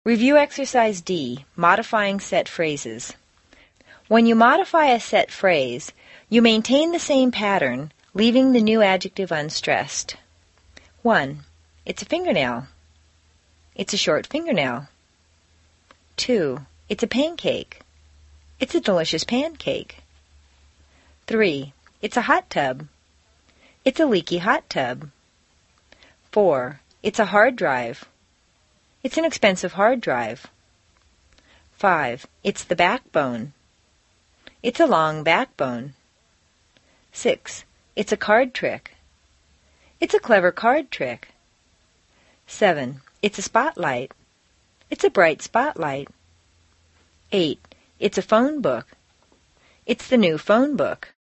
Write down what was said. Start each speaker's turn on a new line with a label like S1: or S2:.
S1: Review Exercise D, Modifying Set Phrases. When you modify a set phrase, you maintain the same pattern, leaving the new adjective unstressed. 1. It's a fingernail. It's a short fingernail. 2. It's a pancake. It's a delicious pancake. 3. It's a hot tub. It's a leaky hot tub. 4. It's a hard drive. It's an expensive hard drive. 5. It's the backbone. It's a long backbone. 6. It's a card trick. It's a clever card trick. 7. It's a spotlight. It's a bright spotlight. 8. It's a phone book. It's the new phone book.